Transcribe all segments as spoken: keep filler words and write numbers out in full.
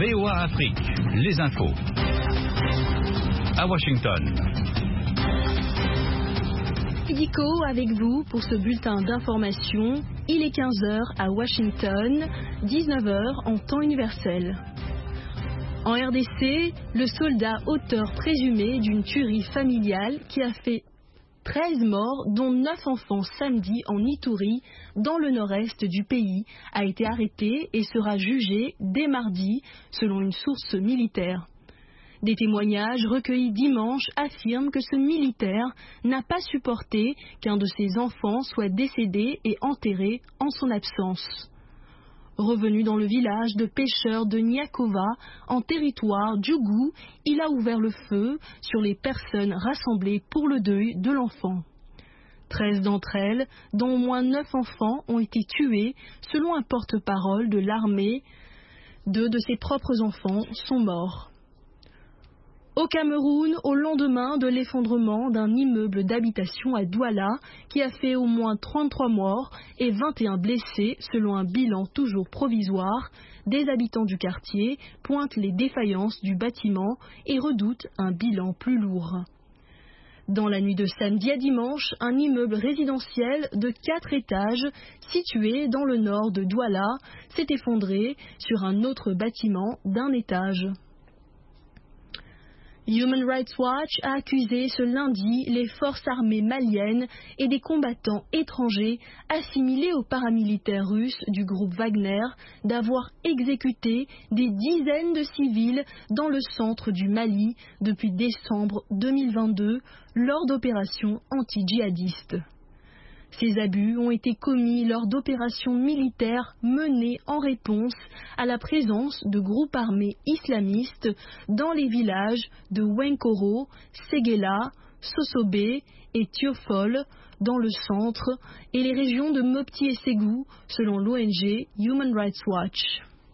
V O A Afrique, les infos. À Washington. Dico avec vous pour ce bulletin d'information. Il est quinze heures à Washington, dix-neuf heures en temps universel. En R D C, le soldat auteur présumé d'une tuerie familiale qui a fait treize morts, dont neuf enfants samedi en Ituri, dans le nord-est du pays, a été arrêté et sera jugé dès mardi, selon une source militaire. Des témoignages recueillis dimanche affirment que ce militaire n'a pas supporté qu'un de ses enfants soit décédé et enterré en son absence. Revenu dans le village de pêcheurs de Nyakova, en territoire d'Ougou, il a ouvert le feu sur les personnes rassemblées pour le deuil de l'enfant. Treize d'entre elles, dont au moins neuf enfants, ont été tués, selon un porte-parole de l'armée. Deux de ses propres enfants sont morts. Au Cameroun, au lendemain de l'effondrement d'un immeuble d'habitation à Douala, qui a fait au moins trente-trois morts et vingt et un blessés, selon un bilan toujours provisoire, des habitants du quartier pointent les défaillances du bâtiment et redoutent un bilan plus lourd. Dans la nuit de samedi à dimanche, un immeuble résidentiel de quatre étages, situé dans le nord de Douala, s'est effondré sur un autre bâtiment d'un étage. Human Rights Watch a accusé ce lundi les forces armées maliennes et des combattants étrangers assimilés aux paramilitaires russes du groupe Wagner d'avoir exécuté des dizaines de civils dans le centre du Mali depuis décembre deux mille vingt-deux lors d'opérations anti-djihadistes. Ces abus ont été commis lors d'opérations militaires menées en réponse à la présence de groupes armés islamistes dans les villages de Wenkoro, Ségéla, Sosobé et Tiofol dans le centre et les régions de Mopti et Ségou, selon l'O N G Human Rights Watch.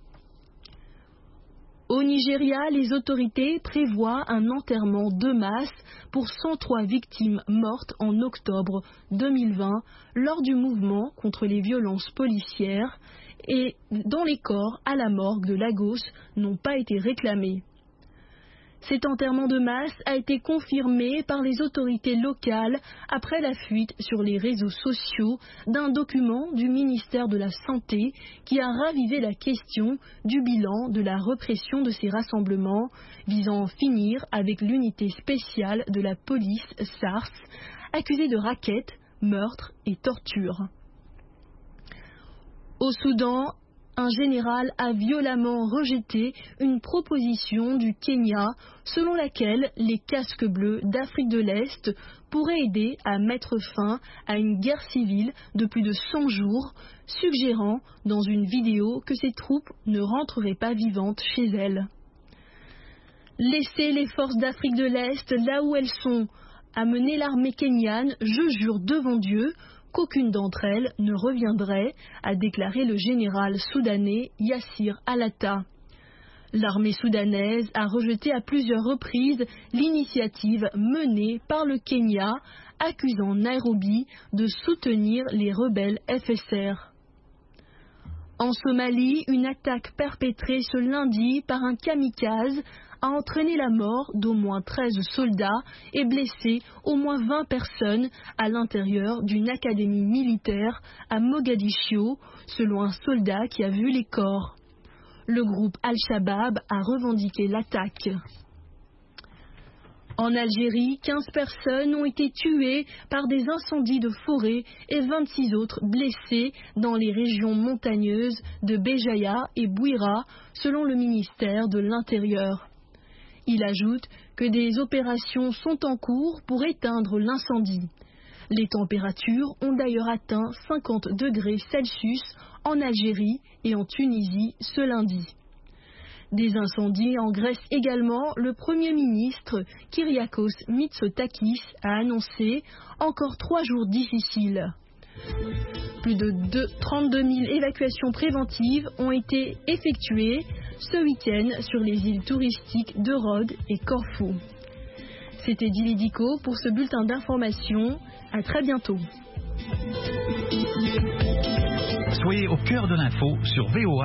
Au Nigeria, les autorités prévoient un enterrement de masse pour cent trois victimes mortes en octobre deux mille vingt lors du mouvement contre les violences policières et dont les corps à la morgue de Lagos n'ont pas été réclamés. Cet enterrement de masse a été confirmé par les autorités locales après la fuite sur les réseaux sociaux d'un document du ministère de la Santé qui a ravivé la question du bilan de la répression de ces rassemblements visant à en finir avec l'unité spéciale de la police SARS, accusée de rackets, meurtres et tortures. Au Soudan, un général a violemment rejeté une proposition du Kenya selon laquelle les casques bleus d'Afrique de l'Est pourraient aider à mettre fin à une guerre civile de plus de cent jours, suggérant dans une vidéo que ces troupes ne rentreraient pas vivantes chez elles. Laissez les forces d'Afrique de l'Est là où elles sont, a mené l'armée kenyane, je jure devant Dieu, qu'aucune d'entre elles ne reviendrait, a déclaré le général soudanais Yassir Alatta. L'armée soudanaise a rejeté à plusieurs reprises l'initiative menée par le Kenya, accusant Nairobi de soutenir les rebelles F S R. En Somalie, une attaque perpétrée ce lundi par un kamikaze a entraîné la mort d'au moins treize soldats et blessé au moins vingt personnes à l'intérieur d'une académie militaire à Mogadiscio, selon un soldat qui a vu les corps. Le groupe Al-Shabaab a revendiqué l'attaque. En Algérie, quinze personnes ont été tuées par des incendies de forêt et vingt-six autres blessées dans les régions montagneuses de Béjaïa et Bouira, selon le ministère de l'Intérieur. Il ajoute que des opérations sont en cours pour éteindre l'incendie. Les températures ont d'ailleurs atteint cinquante degrés Celsius en Algérie et en Tunisie ce lundi. Des incendies en Grèce également, le Premier ministre Kyriakos Mitsotakis a annoncé encore trois jours difficiles. Plus de trente-deux mille évacuations préventives ont été effectuées ce week-end sur les îles touristiques de Rhodes et Corfou. C'était Dili Diko pour ce bulletin d'information. À très bientôt. Soyez au cœur de l'info sur V O A.